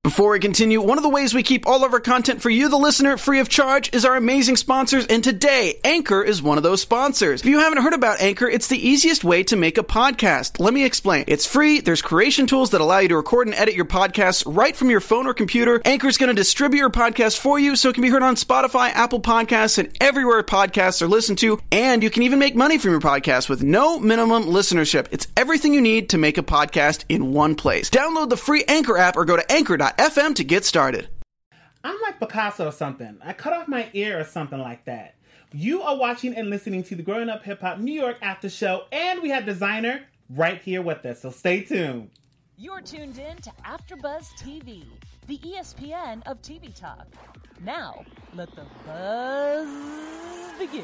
Before we continue, one of the ways we keep all of our content for you, the listener, free of charge is our amazing sponsors, and today, Anchor is one of those sponsors. If you haven't heard about Anchor, it's the easiest way to make a podcast. Let me explain. It's free, there's creation tools that allow you to record and edit your podcasts right from your phone or computer. Anchor's going to distribute your podcast for you so it can be heard on Spotify, Apple Podcasts, and everywhere podcasts are listened to, and you can even make money from your podcast with no minimum listenership. It's everything you need to make a podcast in one place. Download the free Anchor app or go to anchor.fm to get started. I'm like Picasso or something. I cut off my ear or something like that. You are watching and listening to the Growing Up Hip Hop New York After Show, and we have Designer right here with us, so stay tuned. You're tuned in to AfterBuzz TV, the ESPN of TV talk. Now, let the buzz begin.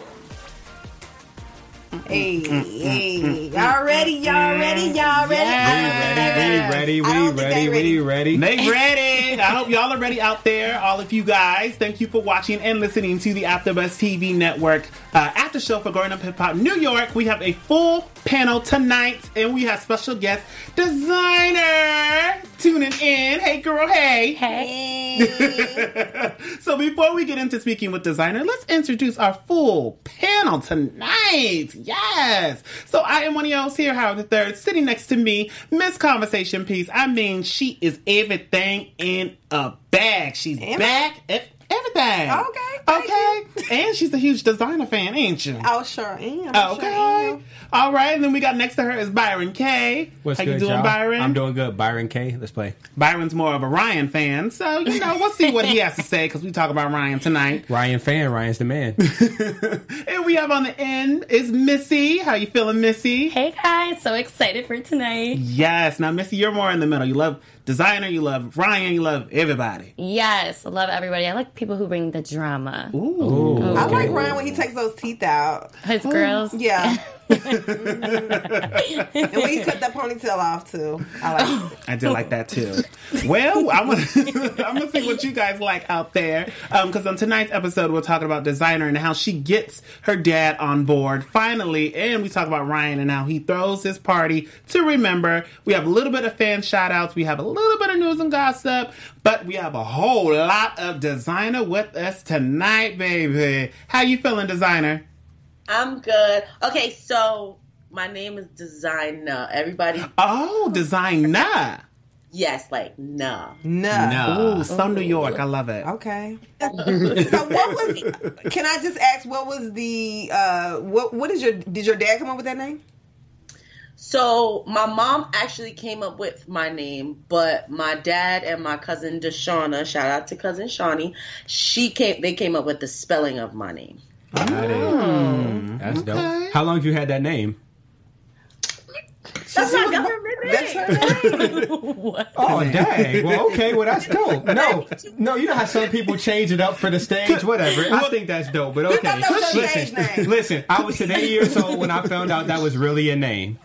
Hey, y'all ready? We ready. They ready. I hope y'all are ready out there, all of you guys. Thank you for watching and listening to the AfterBuzz TV Network after show for Growing Up Hip Hop New York. We have a full panel tonight, and we have special guest Designer tuning in. Hey, girl. Hey. So before we get into speaking with Designer, let's introduce our full panel tonight. Yes. So I am one of y'all's here, Howard III, sitting next to me, Miss Conversation Piece. I mean, she is everything in a bag. She's back at everything. Okay. And she's a huge Designer fan, ain't you? Oh, sure am. Okay. All right. And then we got next to her is Byron K. What's How good, you doing, y'all? Byron? I'm doing good. Byron K. Let's play. Byron's more of a Ryan fan, so, we'll see what he has to say, because we talk about Ryan tonight. Ryan fan. Ryan's the man. And we have on the end is Missy. How you feeling, Missy? Hey guys, so excited for tonight. Yes. Now, Missy, you're more in the middle. You love Designer, you love Ryan, you love everybody. Yes, I love everybody. I like people who bring the drama. Ooh. I like Ryan when he takes those teeth out. His girls. Yeah. And when he cut that ponytail off, too. I like it. I did like that, too. Well, I'm gonna see what you guys like out there. Because on tonight's episode, we're talking about Designer and how she gets her dad on board, finally. And we talk about Ryan and how he throws his party to remember. We have a little bit of fan shout-outs. We have a little bit of news and gossip. But we have a whole lot of Designer with us tonight, baby. How you feeling, Designer? I'm good. Okay, so my name is Designer. Everybody. Oh, Designer. Yes, like nah. No. Ooh, so New York. I love it. Okay. So what was, can I just ask, what was the, did your dad come up with that name? So my mom actually came up with my name, but my dad and my cousin Deshauna, shout out to cousin Shawnee, they came up with the spelling of my name. That's dope. How long have you had that name? That's my government name. That's her name. What? Oh, dang. Well, okay. Well, that's dope. No, you know how some people change it up for the stage, whatever. I think that's dope, but okay. That was your stage name. Listen, I was 8 years old when I found out that was really a name.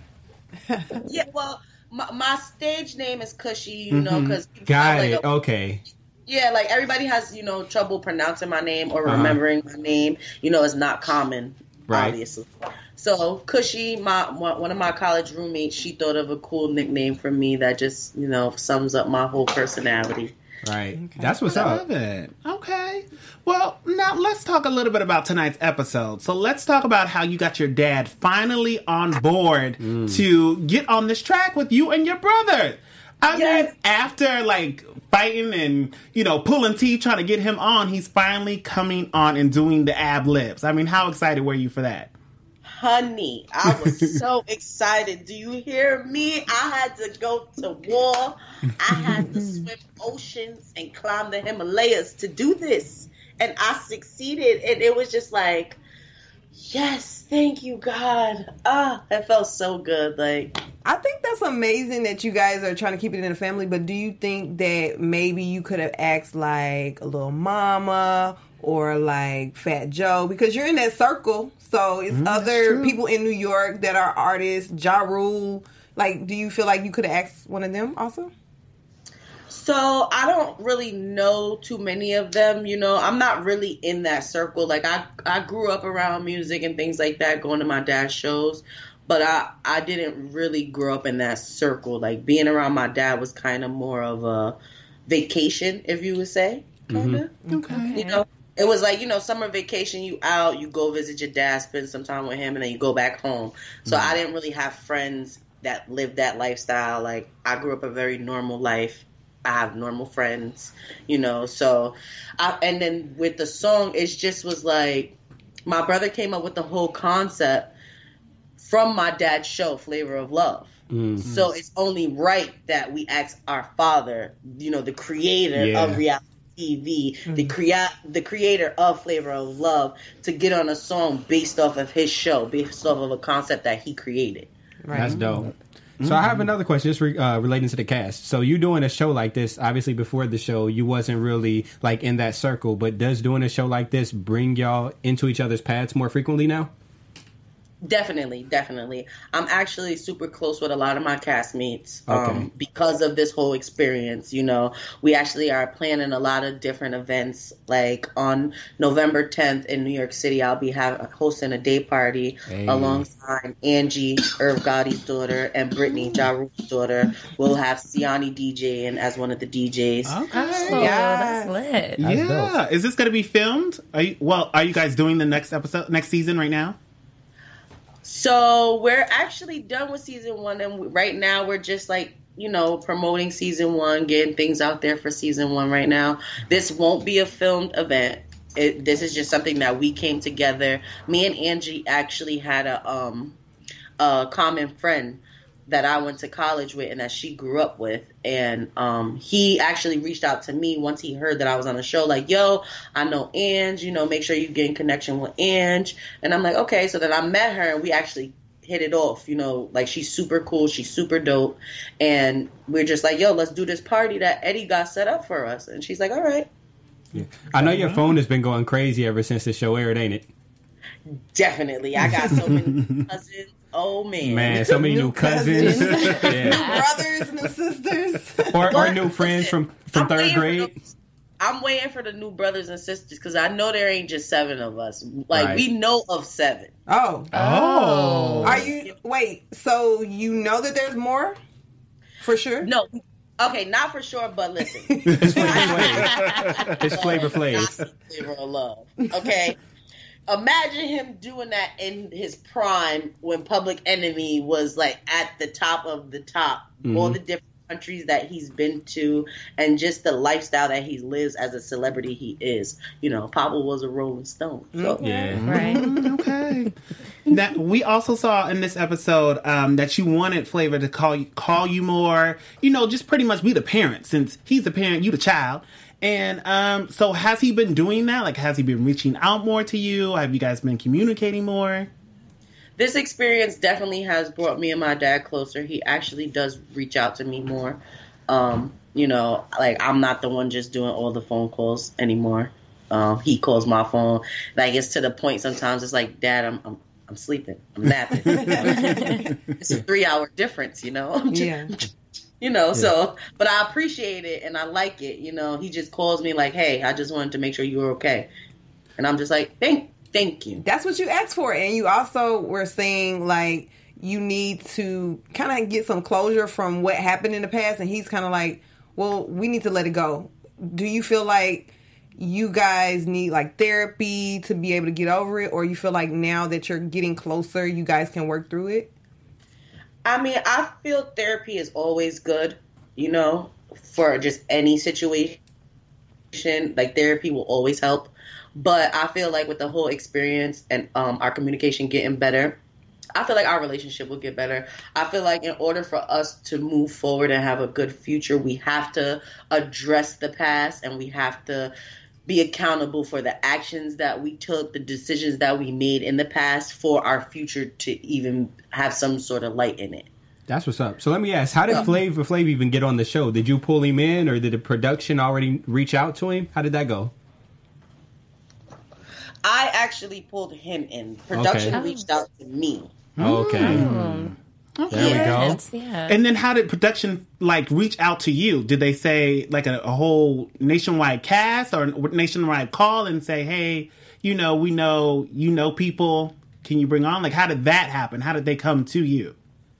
Yeah, well, my stage name is Cushy, you know, because Got it. Okay. Yeah, like everybody has, trouble pronouncing my name or remembering my name. It's not common, obviously. So Cushy, one of my college roommates, she thought of a cool nickname for me that just, sums up my whole personality. Right. Okay. That's what's I up. love it. Okay. Well, now let's talk a little bit about tonight's episode. So let's talk about how you got your dad finally on board to get on this track with you and your brother. I mean, after fighting and, pulling teeth trying to get him on, he's finally coming on and doing the ad-libs. I mean, how excited were you for that? Honey, I was so excited. Do you hear me? I had to go to war. I had to swim oceans and climb the Himalayas to do this. And I succeeded. And it was just like, yes, thank you, God. It felt so good. I think that's amazing that you guys are trying to keep it in the family, but do you think that maybe you could have asked a little mama or Fat Joe? Because you're in that circle, so it's other people in New York that are artists, Ja Rule. Do you feel like you could have asked one of them also? So I don't really know too many of them, I'm not really in that circle. I grew up around music and things like that, going to my dad's shows, but I didn't really grow up in that circle. Being around my dad was kind of more of a, vacation, if you would say, kind of. Okay. You know, it was like, summer vacation, you out, you go visit your dad, spend some time with him, and then you go back home. So I didn't really have friends that lived that lifestyle. Like, I grew up a very normal life. I have normal friends, so and then with the song, it just was like, my brother came up with the whole concept from my dad's show, Flavor of Love. So it's only right that we ask our father, the creator of reality TV, the creator of Flavor of Love, to get on a song based off of his show, based off of a concept that he created. Right. That's dope. So I have another question just relating to the cast. So you doing a show like this, obviously before the show, you wasn't really like in that circle, but does doing a show like this bring y'all into each other's paths more frequently now? Definitely. I'm actually super close with a lot of my castmates Okay. because of this whole experience. We actually are planning a lot of different events. Like on November 10th in New York City, I'll be hosting a day party alongside Angie, Irv Gotti's daughter, and Brittany, Ja Rule's daughter. We'll have Siani DJing as one of the DJs. Okay. Oh, that's lit. Yeah. Is this going to be filmed? Are you guys doing the next season right now? So we're actually done with season 1, and right now we're just like, promoting season 1, getting things out there for season 1 right now. This won't be a filmed event. This is just something that we came together. Me and Angie actually had a common friend that I went to college with and that she grew up with. And he actually reached out to me once he heard that I was on the show, like, yo, I know Ange, make sure you get in connection with Ange. And I'm like, okay. So then I met her and we actually hit it off, like she's super cool. She's super dope. And we're just like, yo, let's do this party that Eddie got set up for us. And she's like, all right. Yeah. I know your phone has been going crazy ever since the show aired, ain't it? Definitely. I got so many cousins. Oh, man. So many new cousins. New brothers, new sisters. or new friends from third grade. I'm waiting for the new brothers and sisters because I know there ain't just 7 of us. Like, we know of 7. Oh. Are you... Wait, so you know that there's more? For sure? No. Okay, not for sure, but listen. It's Flavor Flav. Flavor of Love. Okay? Imagine him doing that in his prime when Public Enemy was like at the top of the top. All the different countries that he's been to and just the lifestyle that he lives as a celebrity he is. Papa was a Rolling Stone. So. Yeah. Right. Okay. That we also saw in this episode that you wanted Flavor to call you more, just pretty much be the parent, since he's the parent, you the child. And so has he been doing that? Like, has he been reaching out more to you? Have you guys been communicating more? This experience definitely has brought me and my dad closer. He actually does reach out to me more. Like, I'm not the one just doing all the phone calls anymore. He calls my phone. Like, it's to the point sometimes it's like, Dad, I'm sleeping. I'm napping. It's a 3-hour difference, Yeah. So, but I appreciate it and I like it. He just calls me like, hey, I just wanted to make sure you were okay. And I'm just like, thank you. That's what you asked for. And you also were saying, like, you need to kind of get some closure from what happened in the past. And he's kind of like, well, we need to let it go. Do you feel like you guys need, like, therapy to be able to get over it? Or you feel like now that you're getting closer, you guys can work through it? I mean, I feel therapy is always good, for just any situation. Like, therapy will always help. But I feel like with the whole experience and our communication getting better, I feel like our relationship will get better. I feel like in order for us to move forward and have a good future, we have to address the past and we have to be accountable for the actions that we took, the decisions that we made in the past for our future to even have some sort of light in it. That's what's up. So let me ask, how did Flavor Flav even get on the show? Did you pull him in or did the production already reach out to him? How did that go? I actually pulled him in. Production reached out to me. Okay. There we go. Yeah. And then how did production reach out to you? Did they say like a whole nationwide cast or nationwide call and say, hey, we know people, can you bring on? Like, how did that happen? How did they come to you?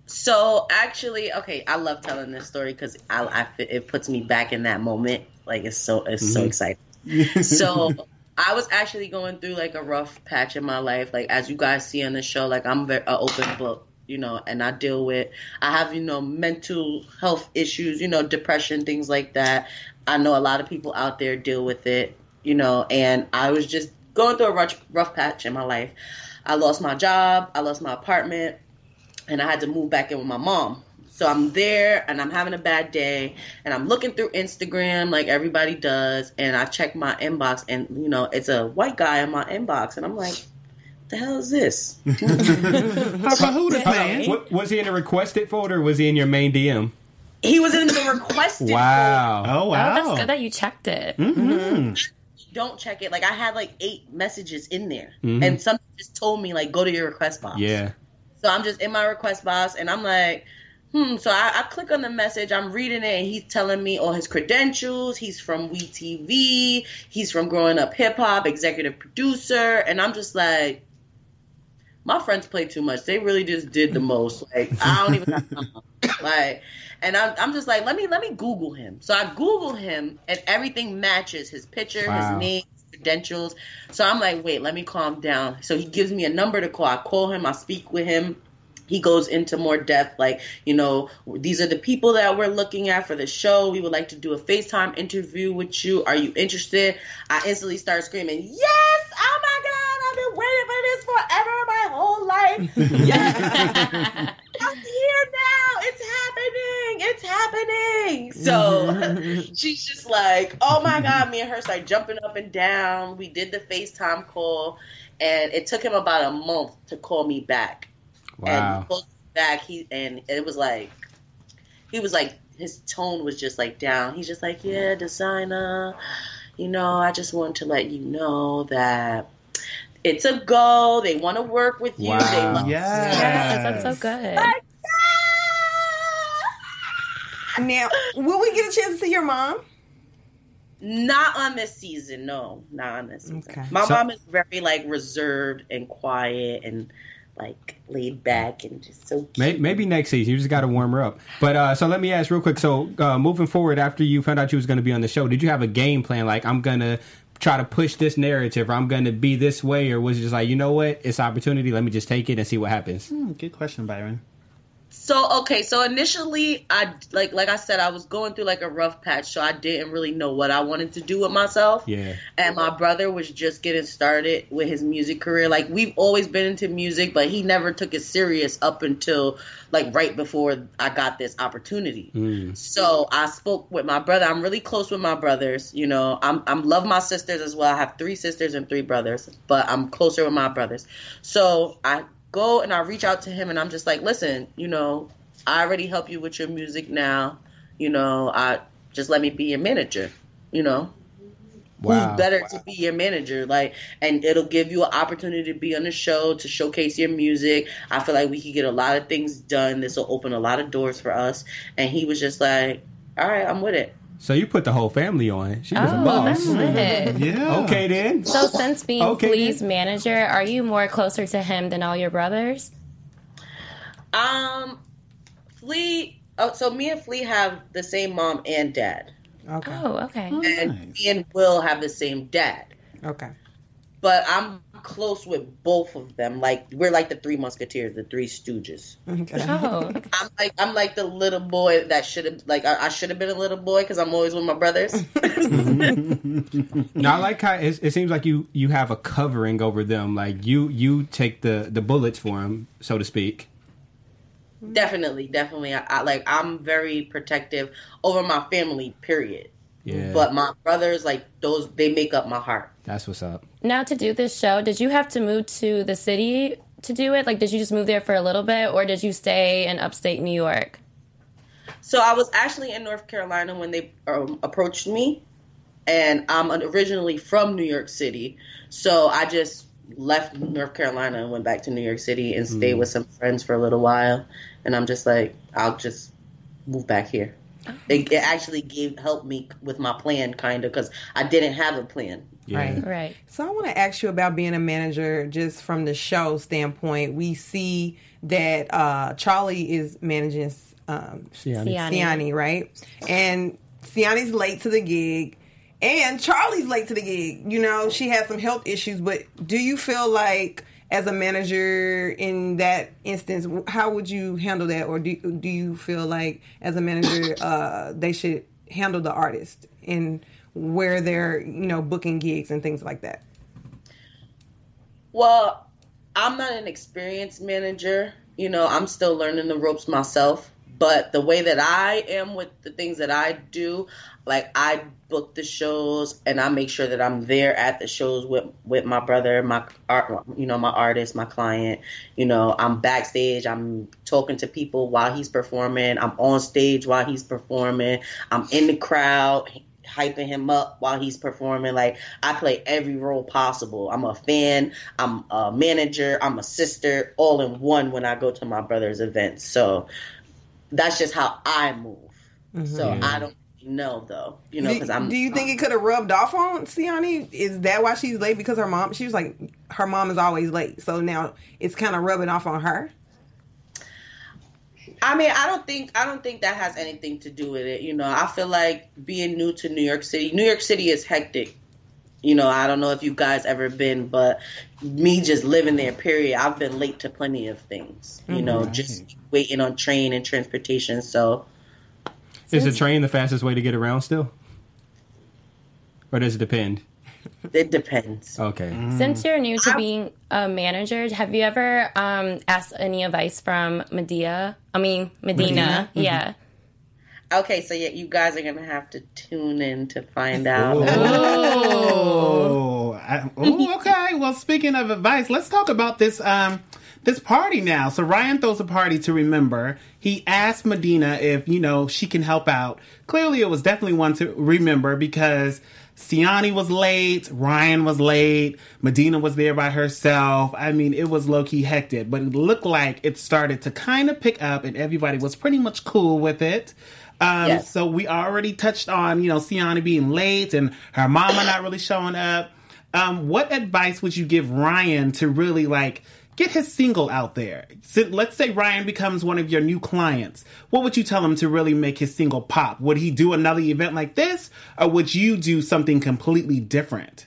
So actually, okay, I love telling this story because it puts me back in that moment. Like it's so exciting. So I was actually going through like a rough patch in my life. Like as you guys see on the show, like I'm very open book, and I have mental health issues, depression, things like that. I know a lot of people out there deal with it, and I was just going through a rough patch in my life. I lost my job, I lost my apartment, and I had to move back in with my mom. So I'm there, and I'm having a bad day, and I'm looking through Instagram like everybody does, and I check my inbox, and, it's a white guy in my inbox, and I'm like, what the hell is this? Who this man? Was he in the requested folder, or was he in your main DM? He was in the requested Wow. folder. Oh, wow. Oh, that's good that you checked it. Mm-hmm. Don't check it. Like, I had like 8 messages in there, and something just told me, like, go to your request box. Yeah. So I'm just in my request box, and I'm like, So I click on the message. I'm reading it, and he's telling me all his credentials. He's from WeTV. He's from Growing Up Hip Hop, executive producer. And I'm just like, my friends play too much. They really just did the most. Like, I don't even have time. Like, and I'm just like, let me Google him. So I Google him, and everything matches his picture, his name, credentials. So I'm like, wait, let me calm down. So he gives me a number to call. I call him. I speak with him. He goes into more depth, like, these are the people that we're looking at for the show. We would like to do a FaceTime interview with you. Are you interested? I instantly start screaming, yes! Oh, my God! I've been waiting for this forever my whole life. Yes! I'm here now! It's happening! So she's just like, oh, my God. Me and her start jumping up and down. We did the FaceTime call, and it took him about a month to call me back. Wow. And he called back, it was like, his tone was just like down. He's just like, yeah, designer, I just want to let you know that it's a go. They want to work with you. Wow. They love Yes, that's so good. Like, Now, will we get a chance to see your mom? Not on this season. No, not on this season. Okay. My mom is very like reserved and quiet and like laid back and just so cute. Maybe next season. You just got to warm her up. But so let me ask real quick. So moving forward, after you found out you was going to be on the show, did you have a game plan? Like, I'm going to try to push this narrative, or I'm going to be this way, or was it just like, you know what, it's opportunity, let me just take it and see what happens? Good question, Byron. So initially, like I said, I was going through like a rough patch, so I didn't really know what I wanted to do with myself. Yeah. And my brother was just getting started with his music career. Like, we've always been into music, but he never took it serious up until like right before I got this opportunity. So I spoke with my brother. I'm really close with my brothers. I'm love my sisters as well. I have 3 sisters and 3 brothers, but I'm closer with my brothers. So I go and I reach out to him, and I'm just like, listen, I already help you with your music now. I just let me be your manager. Wow. Who's better to be your manager? Like, and it'll give you an opportunity to be on the show, to showcase your music. I feel like we could get a lot of things done. This will open a lot of doors for us. And he was just like, all right, I'm with it. So you put the whole family on. She was a Oh, boss. that's lit. Yeah. Okay, then. So since being Okay, Flea's manager, are you more closer to him than all your brothers? Flea. So me and Flea have the same mom and dad, Okay. Oh, okay. and me and Will have the same dad. Okay. But I'm close with both of them. Like, we're like the 3 Musketeers, the 3 Stooges. Okay. Oh, I'm like the little boy that should have, like, I should have been a little boy because I'm always with my brothers. Now, I like how it seems like you have a covering over them. Like, you take the bullets for them, so to speak. Definitely. I'm very protective over my family, period. Yeah. But my brothers, like, they make up my heart. That's what's up. now to do this show, did you have to move to the city to do it? Like, did you just move there for a little bit, or did you stay in upstate New York? So I was actually in North Carolina when they approached me, and I'm originally from New York City. So I just left North Carolina and went back to New York City and stayed with some friends for a little while. And I'm just like, I'll just move back here. It actually helped me with my plan, kind of, because I didn't have a plan. Right. Right. So I want to ask you about being a manager just from the show standpoint. We see that Charlie is managing Siani, right? And Siani's late to the gig. And Charlie's late to the gig. You know, she has some health issues. But do you feel like, as a manager in that instance, how would you handle that? Or do you feel like, as a manager, they should handle the artist in where they're, booking gigs and things like that? Well, I'm not an experienced manager. I'm still learning the ropes myself. But the way that I am with the things that I do, like, I book the shows and I make sure that I'm there at the shows with my brother, my artist, my client. I'm backstage. I'm talking to people while he's performing. I'm on stage while he's performing. I'm in the crowd hyping him up while he's performing. Like, I play every role possible. I'm a fan, I'm a manager, I'm a sister, all in one when I go to my brother's events. So that's just how I move. Mm-hmm. So I don't know, though, because Do you think it could have rubbed off on Siani? Is that why she's late? Because she was like, her mom is always late. So now it's kind of rubbing off on her. I mean, I don't think that has anything to do with it. I feel like being new to New York City is hectic. I don't know if you guys ever been, but me just living there, period, I've been late to plenty of things, just waiting on train and transportation. So is the train the fastest way to get around still? Or does it depend? It depends. Okay. Since you're new to being a manager, have you ever asked any advice from Medina? Yeah. Okay, so you guys are gonna have to tune in to find out. Okay. Well, speaking of advice, let's talk about this this party now. So Ryan throws a party to remember. He asked Medina if she can help out. Clearly, it was definitely one to remember because Siani was late, Ryan was late, Medina was there by herself. I mean, it was low-key hectic, but it looked like it started to kind of pick up and everybody was pretty much cool with it. Yes. So we already touched on, Siani being late and her mama not really showing up. What advice would you give Ryan to really, get his single out there? So let's say Ryan becomes one of your new clients. What would you tell him to really make his single pop? Would he do another event like this, or would you do something completely different?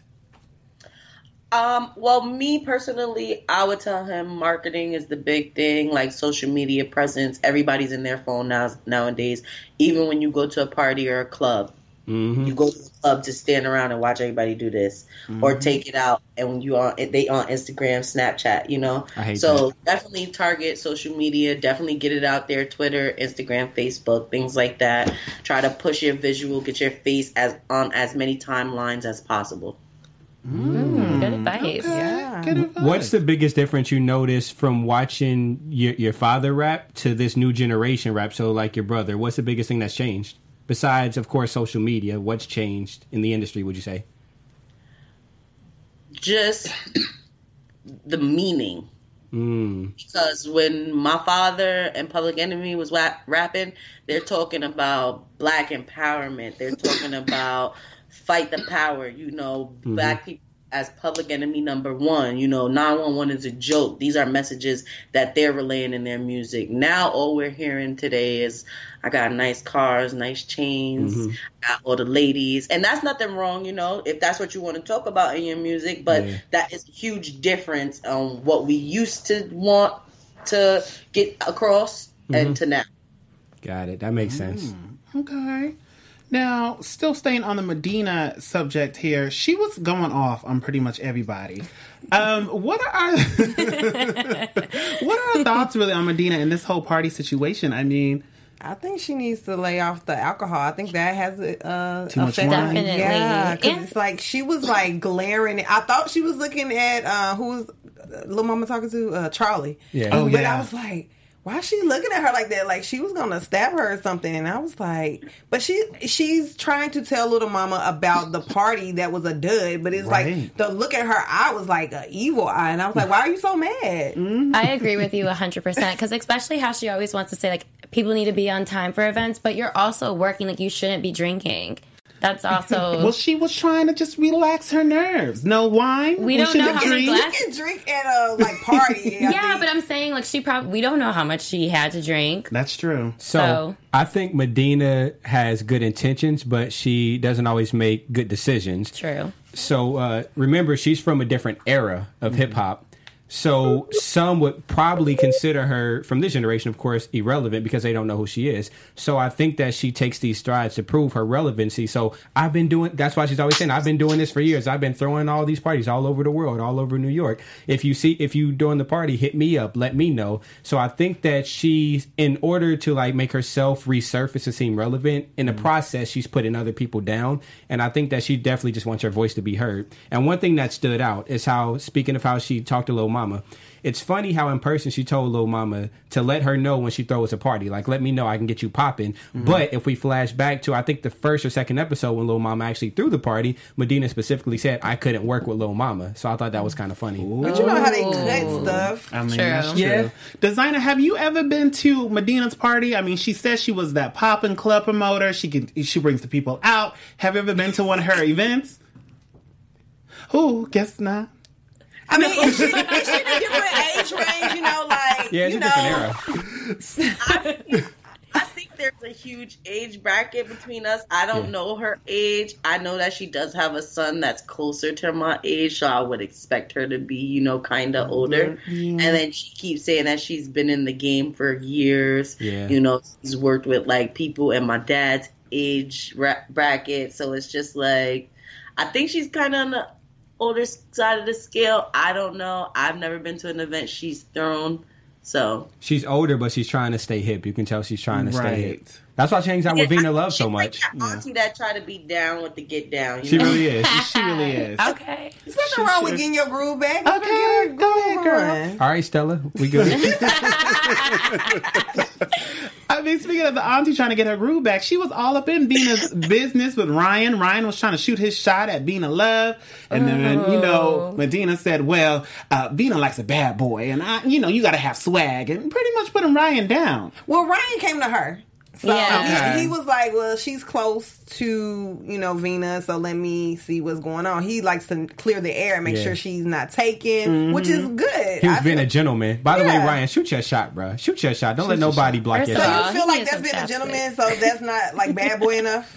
Well, me personally, I would tell him marketing is the big thing, like social media presence. Everybody's in their phone nowadays. Even when you go to a party or a club, you go to a club to stand around and watch everybody do this, or take it out. And when they on Instagram, Snapchat, I hate so that. Definitely target social media. Definitely get it out there: Twitter, Instagram, Facebook, things like that. Try to push your visual, get your face on as many timelines as possible. Good advice. Okay. Yeah. Good advice. What's the biggest difference you noticed from watching your father rap to this new generation rap? So, like your brother, what's the biggest thing that's changed? Besides, of course, social media, what's changed in the industry, would you say? Just the meaning. Because when my father and Public Enemy was rapping, they're talking about black empowerment. They're talking about fight the power, black people as Public Enemy number one. 911 is a joke. These are messages that they're relaying in their music. Now all we're hearing today is, I got nice cars, nice chains, I got all the ladies. And that's nothing wrong, if that's what you want to talk about in your music. But that is a huge difference on what we used to want to get across and to now. Got it. That makes sense. Okay. Now, still staying on the Medina subject here, she was going off on pretty much everybody. What are our thoughts really on Medina and this whole party situation? I mean, I think she needs to lay off the alcohol. I think that has too much wine. Definitely. Yeah, because it's like she was glaring. I thought she was looking at who was Lil Mama talking to Charlie. Yeah. Oh, but yeah. I was like, why is she looking at her like that? Like she was gonna stab her or something. And I was like, but she's trying to tell little mama about the party that was a dud. But it's like the look at her eye was like an evil eye, and I was like, why are you so mad? I agree with you 100% because especially how she always wants to say people need to be on time for events, but you're also working. Like, you shouldn't be drinking. That's also... Well, she was trying to just relax her nerves. No wine? We don't know how many You glasses... can drink at a party. Yeah, but I'm saying, like, we don't know how much she had to drink. That's true. So I think Medina has good intentions, but she doesn't always make good decisions. True. So remember, she's from a different era of hip hop. So some would probably consider her, from this generation, of course, irrelevant because they don't know who she is. So I think that she takes these strides to prove her relevancy. So that's why she's always saying, I've been doing this for years. I've been throwing all these parties all over the world, all over New York. If you doing the party, hit me up, let me know. So I think that she's, in order to like make herself resurface and seem relevant, in the process, she's putting other people down. And I think that she definitely just wants her voice to be heard. And one thing that stood out is how, speaking of how she talked to Lil Mama, it's funny how in person she told Lil Mama to let her know when she throws a party. Like, let me know, I can get you popping. But if we flash back to, I think, the first or second episode when Lil Mama actually threw the party, Medina specifically said, I couldn't work with Lil Mama. So I thought that was kind of funny. But you know how they cut stuff. I mean, True. that's true. Yeah. Designer, have you ever been to Medina's party? I mean, she says she was that poppin' club promoter. She brings the people out. Have you ever been to one of her events? Ooh, guess not. I mean, is she in a different age range? Yeah, it's a different era. I think there's a huge age bracket between us. I don't know her age. I know that she does have a son that's closer to my age, so I would expect her to be, kind of older. Yeah. And then she keeps saying that she's been in the game for years. Yeah. She's worked with like people in my dad's age bracket. So it's just like, I think she's kind of on the older side of the scale. I don't know. I've never been to an event she's thrown. So she's older, but she's trying to stay hip. You can tell she's trying to stay hip. Right. That's why she hangs out with Vina Love so much. She's like that auntie that try to be down with the get down. She really is. She really is. Okay. There's nothing wrong with getting your groove back. Okay, go ahead, girl. All right, Stella, we good. I mean, speaking of the auntie trying to get her groove back, she was all up in Vina's business with Ryan. Ryan was trying to shoot his shot at Vina Love. And then, Medina said, well, Vina likes a bad boy. And, you got to have swag. And pretty much putting Ryan down. Well, Ryan came to her. So Yeah. he was like, well, she's close to, Vina, so let me see what's going on. He likes to clear the air and make sure she's not taken, which is good. He was being a gentleman. By the way, Ryan, shoot your shot, bro. Shoot your shot. Don't let nobody block your So shot. you feel like that's been a gentleman, so that's not like bad boy enough?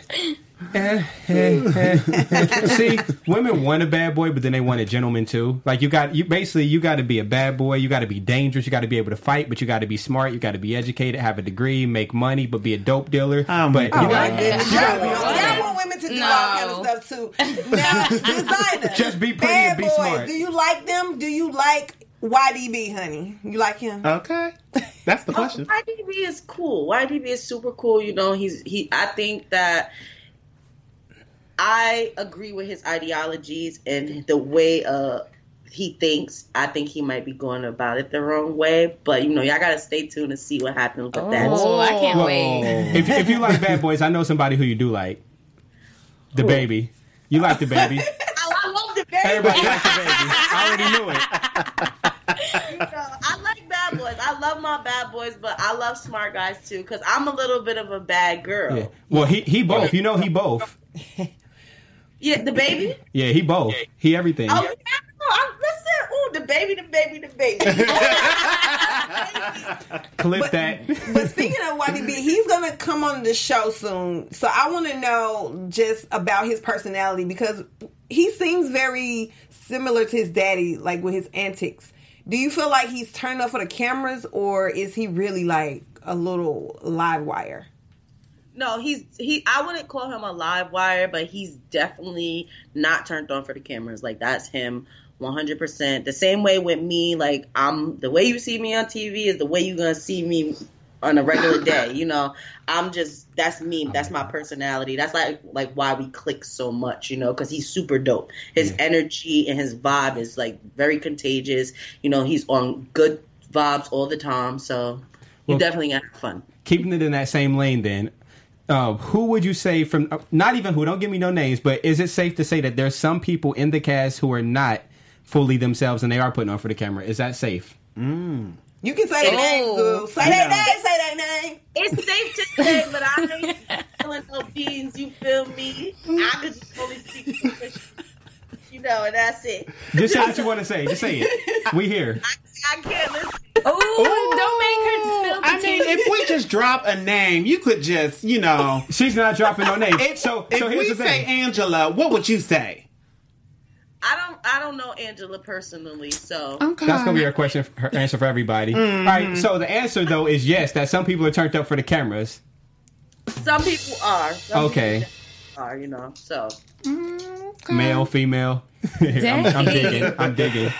See, women want a bad boy, but then they want a gentleman too. Like you got to be a bad boy. You got to be dangerous. You got to be able to fight, but you got to be smart. You got to be educated, have a degree, make money, but be a dope dealer. Y'all want women to do all kind of stuff too. Now, Designer, just be pretty bad and be boys, smart. do you like them? Do you like YDB, honey? You like him? Okay. That's the question. YDB is cool. YDB is super cool. I think that I agree with his ideologies and the way he thinks. I think he might be going about it the wrong way, but y'all gotta stay tuned to see what happens with that. Oh, I can't wait. If you like bad boys, I know somebody who you do like. The Baby. You like The Baby. I love the baby. Everybody likes The Baby. I already knew it. I like bad boys. I love my bad boys, but I love smart guys too because I'm a little bit of a bad girl. Yeah. Well, he both. He both. Yeah, the baby. Yeah, he both. He everything. Oh, yeah. Listen, the baby. Clip that. But speaking of YDB, he's going to come on the show soon. So I want to know just about his personality because he seems very similar to his daddy, like with his antics. Do you feel like he's turned up for the cameras or is he really like a little live wire? No, I wouldn't call him a live wire, but he's definitely not turned on for the cameras. Like that's him 100%. The same way with me, like the way you see me on TV is the way you're going to see me on a regular day. That's me. That's my personality. That's like why we click so much, because he's super dope. His energy and his vibe is like very contagious. He's on good vibes all the time. So you're definitely going to have fun. Keeping it in that same lane then, who would you say from, not even who, don't give me no names, but is it safe to say that there's some people in the cast who are not fully themselves and they are putting on for the camera? Is that safe? You can say the name, Zoo. Say that name. It's safe to say, but I ain't spilling no beans. You feel me? I could just only speak English, and that's it. Just say what you want to say. Just say it. We here. I can't listen. Oh, don't make her spill the I mean, if we just drop a name, you could just, She's not dropping no name. So if here's we the say thing. Angela, what would you say? I don't know Angela personally, so Okay. That's gonna be her answer for everybody. All right. So the answer though is yes. That some people are turned up for the cameras. some people are. Okay. Are so. Male, female. I'm digging.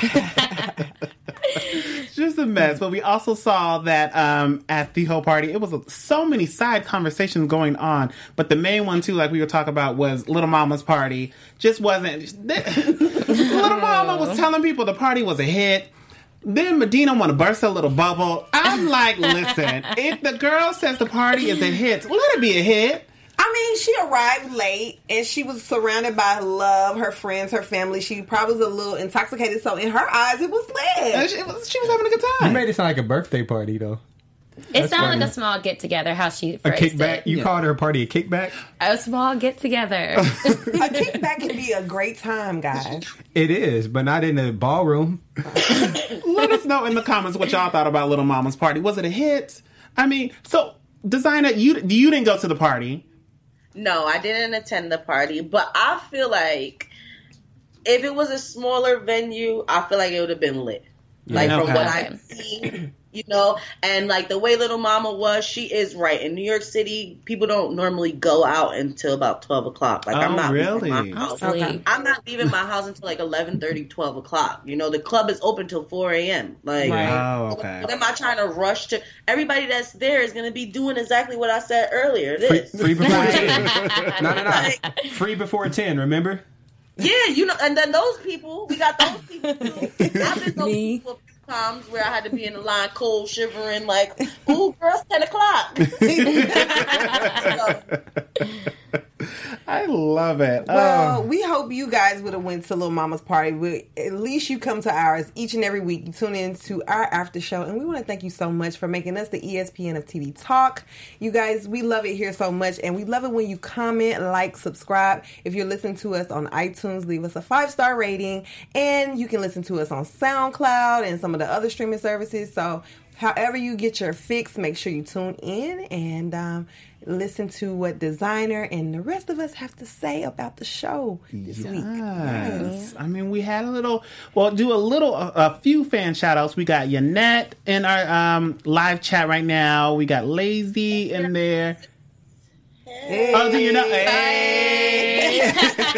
Just a mess. But we also saw that at the whole party, it was so many side conversations going on. But the main one, too, like we were talking about, was Little Mama's party. Just wasn't... Little Mama was telling people the party was a hit. Then Medina want to burst a little bubble. I'm like, listen, if the girl says the party is a hit, let it be a hit. I mean, she arrived late and she was surrounded by love, her friends, her family. She probably was a little intoxicated, so in her eyes, it was lit. She was having a good You time. made it sound like a birthday party though. It sounded funny. like a small get together. How she A phrased kickback. it. You called her party a kickback. A small get together. A kickback can be a great time, guys. It is, but not in the ballroom. Let us know in the comments what y'all thought about Little Mama's party. Was it a hit? I mean, so, Designer, you didn't go to the party. No, I didn't attend the party, but I feel like if it was a smaller venue, I feel like it would have been lit. Like from what I've seen, and like the way Little Mama was, she is right. In New York City, people don't normally go out until about 12 o'clock. Like I'm not really? leaving my house. Okay. I'm not leaving my house until like 11:30, 12 o'clock. The club is open till 4 a.m. Like, Oh, okay. what am I trying to rush to? Everybody that's there is going to be doing exactly what I said earlier. This. Free before 10. No. Like, Free before 10, remember? yeah, and then those people, we got those people too. I've been those people a few times where I had to be in the line cold, shivering, like, ooh, girl, it's 10 o'clock. I love it. Well, we hope you guys would have went to Little Mama's party, but at least you come to ours each and every week. You tune in to our after show, and we want to thank you so much for making us the ESPN of TV Talk. You guys, we love it here so much, and we love it when you comment, like, subscribe. If you're listening to us on iTunes, leave us a 5-star rating, and you can listen to us on SoundCloud and some of the other streaming services. So however you get your fix, make sure you tune in and listen to what Designer and the rest of us have to say about the show this week. Yes. I mean, we had a few fan shout outs. We got Yannette in our live chat right now. We got Lazy in there. Hey. Oh, do you know? Hey.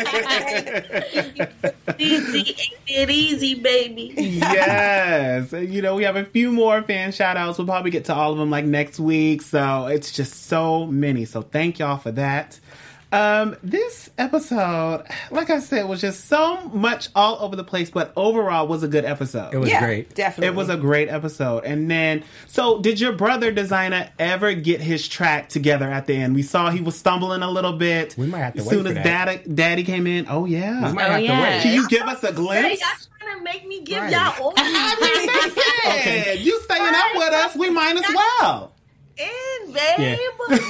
Easy, baby. Yes. We have a few more fan shout outs. We'll probably get to all of them like next week. So it's just so many. So thank y'all for that. This episode, like I said, was just so much all over the place, but overall was a good episode. It was great. Definitely. It was a great episode. And then, so did your brother, Designer, ever get his track together at the end? We saw he was stumbling a little bit. We might have to as wait soon for as that. Daddy came in. Oh, yeah. We might have to wait. Can you give us a Hey, glimpse? y'all trying to make me give Right. y'all all Okay. You staying up with us, we might as well. in, babe.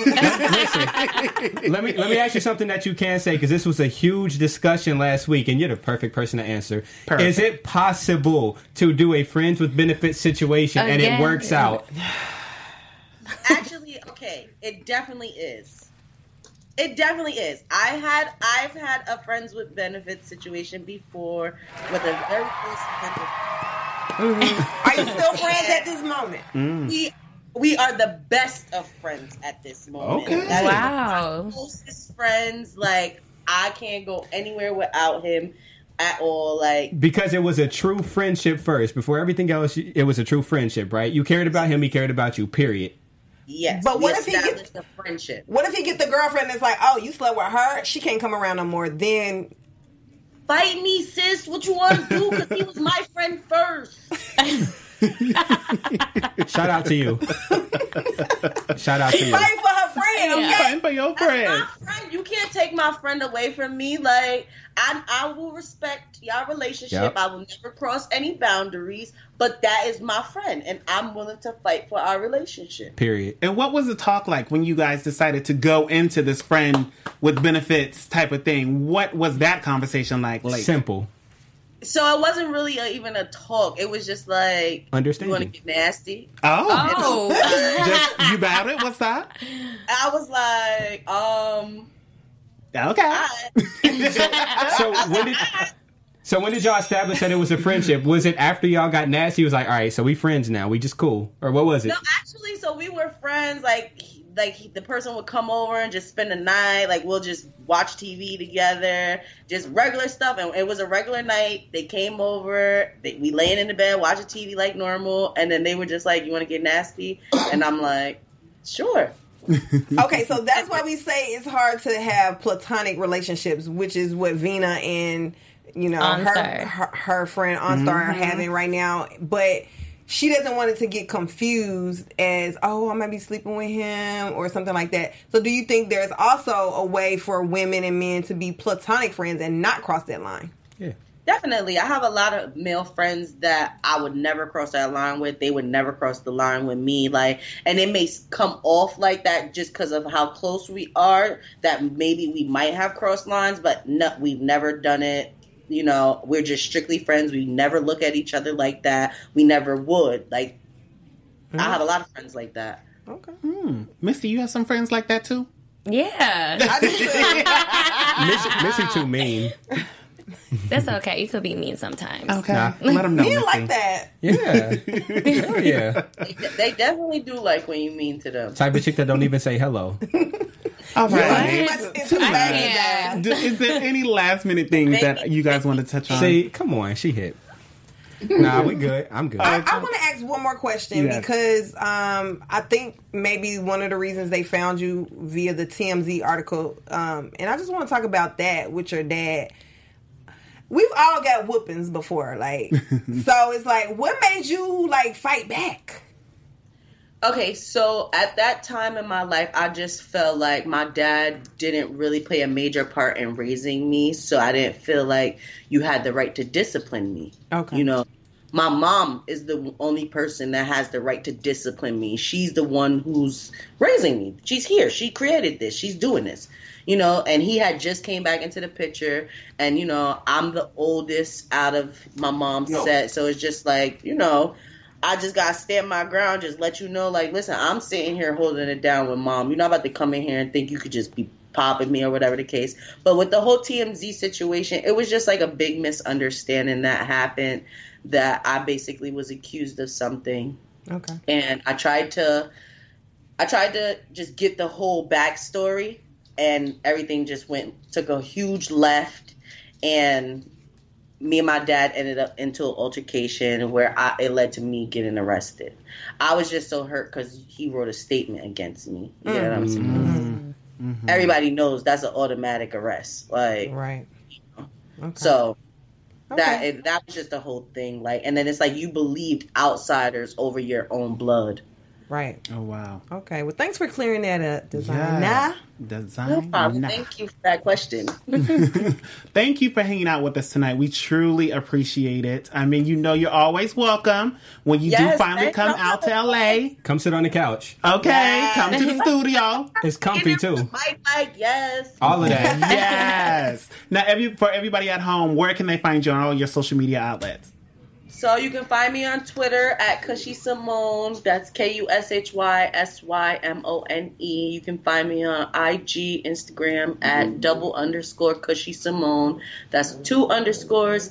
Let me ask you something that you can say, because this was a huge discussion last week, and you're the perfect person to answer. Perfect. Is it possible to do a friends with benefits situation and it Again. works out? Actually, okay, it definitely is. It definitely is. I've had a friends with benefits situation before with a very close friend. Are you still friends at this moment? We are the best of friends at this moment. Okay. That is Wow. my closest friends. Like, I can't go anywhere without him at all. Like, Because it was a true friendship first. Before everything else, it was a true friendship, right? You cared about him, he cared about you, period. yes. But what we if he established a friendship? What if he get the girlfriend that's like, oh, you slept with her? She can't come around no more. Then Fight me, sis. What you want to do? Because he was my friend first. Shout out to you. Shout out to you. Fight for her friend, okay? Fighting for your friend. My friend, you can't take my friend away from me. Like, I will respect your relationship. Yep. I will never cross any boundaries, but that is my friend, and I'm willing to fight for our relationship. Period. And what was the talk like when you guys decided to go into this friend with benefits type of thing? What was that conversation like? Simple. So it wasn't really even a talk. It was just like, Understanding. you want to get nasty? Oh. Oh. Just, you about it? What's that? I was like, Okay. So when did y'all establish that it was a friendship? Was it after y'all got nasty? It was like, all right, so we friends now. We just cool. Or what was it? No, actually, so we were friends. Like the person would come over and just spend the night. Like, we'll just watch TV together, just regular stuff. And it was a regular night. They came over. We laying in the bed watching TV like normal. And then they were just like, "You want to get nasty?" And I'm like, "Sure." Okay, so that's why we say it's hard to have platonic relationships, which is what Vina and her friend OnStar are having right now. But she doesn't want it to get confused as, oh, I might be sleeping with him or something like that. So do you think there's also a way for women and men to be platonic friends and not cross that line? Yeah. Definitely. I have a lot of male friends that I would never cross that line with. They would never cross the line with me. Like, and it may come off like that just because of how close we are, that maybe we might have crossed lines, but no, we've never done it. You know, we're just strictly friends. We never look at each other like that. We never would. Like, I have a lot of friends like that. Okay. Missy, you have some friends like that too? Yeah. Missy too mean. That's okay. You could be mean sometimes. Okay. Nah. Let them know, Men Missy. like that. Yeah. Hell yeah. They definitely do like when you mean to them. Type of chick that don't even say hello. All right. It's a bad guy. Is there any last minute things that you guys want to touch on? See, come on, she hit. Nah, we good. I'm good. I want to ask one more question because I think maybe one of the reasons they found you via the TMZ article, and I just want to talk about that with your dad. We've all got whoopings before, like, so it's like, what made you like fight back? Okay, so at that time in my life, I just felt like my dad didn't really play a major part in raising me, so I didn't feel like you had the right to discipline me. Okay. You know, my mom is the only person that has the right to discipline me. She's the one who's raising me. She's here. She created this. She's doing this. You know, and he had just came back into the picture, and, you know, I'm the oldest out of my mom's set, so it's just like, you know, I just got to stand my ground, just let you know, like, listen, I'm sitting here holding it down with mom. You're not about to come in here and think you could just be popping me or whatever the case. But with the whole TMZ situation, it was just like a big misunderstanding that happened, that I basically was accused of something. Okay. And I tried to just get the whole backstory, and everything just took a huge left, and me and my dad ended up into an altercation where it led to me getting arrested. I was just so hurt because he wrote a statement against me. You know what I'm saying? Mm-hmm. Everybody knows that's an automatic arrest. Like, right. Okay. So that was just the whole thing. Like, and then it's like you believed outsiders over your own blood. Right. Oh, wow. Okay. Well, thanks for clearing that up, Designer. Yeah. No problem. Thank you for that question. Thank you for hanging out with us tonight. We truly appreciate it. I mean, you know, you're always welcome when you do finally come out to LA. Come sit on the couch. Okay. Come to the studio. It's comfy too. My bike, yes. All of that. Yes. Now, for everybody at home, where can they find you on all your social media outlets? So you can find me on Twitter at Cushy Simone. That's KUSHYSYMONE. You can find me on IG, Instagram at _Cushy Simone. That's 2 underscores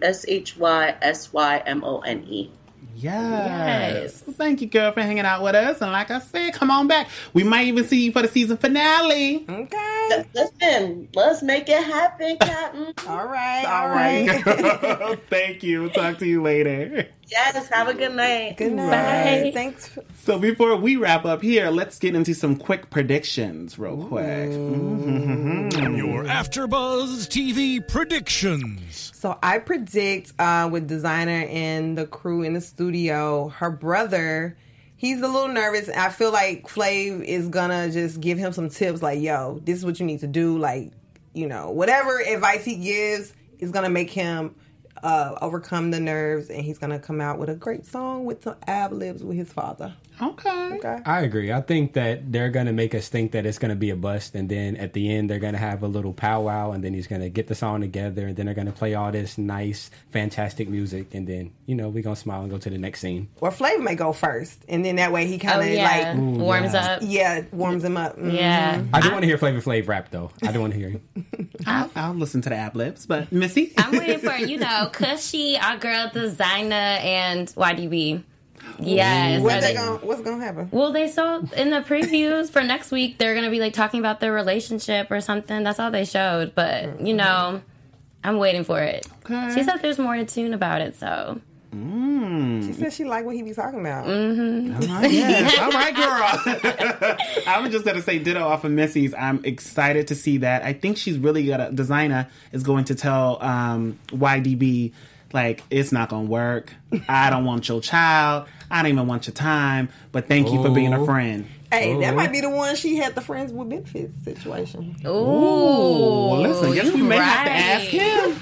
KUSHYSYMONE. Yes. Well, thank you, girl, for hanging out with us. And like I said, come on back. We might even see you for the season finale. Okay. Listen, let's make it happen, Captain. All right. Thank you. We'll talk to you later. Yes, have a good night. Good night. Bye. Thanks. So before we wrap up here, let's get into some quick predictions real quick. Your AfterBuzz TV predictions. So I predict with Designer and the crew in the studio, her brother, he's a little nervous. I feel like Flav is gonna just give him some tips like, yo, this is what you need to do. Like, you know, whatever advice he gives is gonna make him overcome the nerves, and he's gonna come out with a great song with some ad-libs with his father. Okay. I agree. I think that they're going to make us think that it's going to be a bust, and then at the end they're going to have a little powwow, and then he's going to get the song together, and then they're going to play all this nice, fantastic music, and then, you know, we're going to smile and go to the next scene. Or Flav may go first, and then that way he kind of warms up. Yeah, warms him up. Mm-hmm. Yeah. I do want to hear Flavor Flav rap, though. I do want to hear him. I'll listen to the ad-libs, but Missy? I'm waiting for, you know, Cushy, our girl Designer, and YDB. Yes. What's gonna happen? Well, they showed in the previews for next week, they're gonna be like talking about their relationship or something. That's all they showed. But you know, I'm waiting for it. Okay. She said there's more to tune about it. So she said she liked what he be talking about. Yes. All right, girl. I'm just gonna say ditto off of Missy's. I'm excited to see that. I think she's really gonna. Designer is going to tell YDB. Like, it's not gonna work. I don't want your child. I don't even want your time. But thank you for being a friend. Hey, that might be the one she had the friends with benefits situation. Ooh, well, listen, guess we may have to ask him.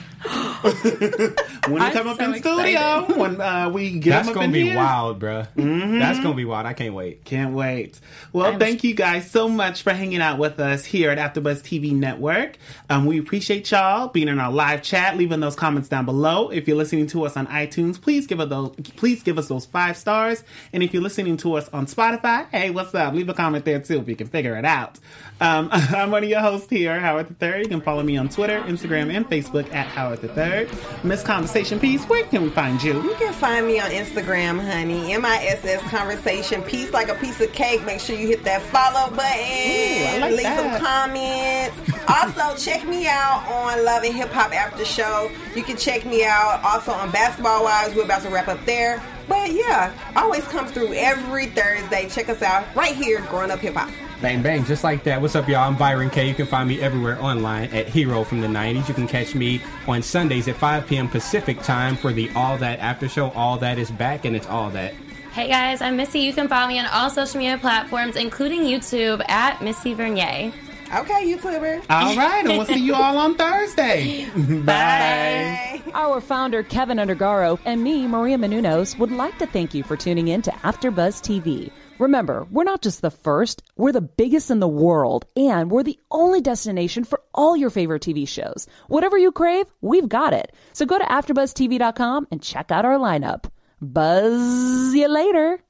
When he come up in studio, when we get That's him up gonna in be here. wild, bro. Mm-hmm. That's gonna be wild. I can't wait. Can't wait. Well, thank you guys so much for hanging out with us here at AfterBuzz TV Network. We appreciate y'all being in our live chat, leaving those comments down below. If you're listening to us on iTunes, please give us those 5 stars. And if you're listening to us on Spotify, hey, what's up? Leave a comment there too if you can figure it out. I'm one of your hosts here, Howard III. You can follow me on Twitter, Instagram, and Facebook at Howard III. Miss Conversation Piece, where can we find you? You can find me on Instagram, honey. MISS Conversation Piece, like a piece of cake. Make sure you hit that follow button. Leave some comments. Also, check me out on Love and Hip Hop After Show. You can check me out also on Basketball Wives. We're about to wrap up there. But yeah, always come through every Thursday. Check us out right here, Growing Up Hip Hop. Bang, bang, just like that. What's up, y'all? I'm Byron K. You can find me everywhere online at Hero from the 90s. You can catch me on Sundays at 5 p.m. Pacific time for the All That After Show. All That is back, and it's All That. Hey guys, I'm Missy. You can follow me on all social media platforms, including YouTube at Missy Vernier. Okay, YouTuber. All right, and we'll see you all on Thursday. Bye. Our founder, Kevin Undergaro, and me, Maria Menounos, would like to thank you for tuning in to AfterBuzz TV. Remember, we're not just the first, we're the biggest in the world, and we're the only destination for all your favorite TV shows. Whatever you crave, we've got it. So go to AfterBuzzTV.com and check out our lineup. Buzz you later.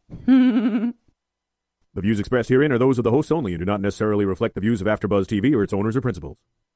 The views expressed herein are those of the hosts only and do not necessarily reflect the views of AfterBuzz TV or its owners or principals.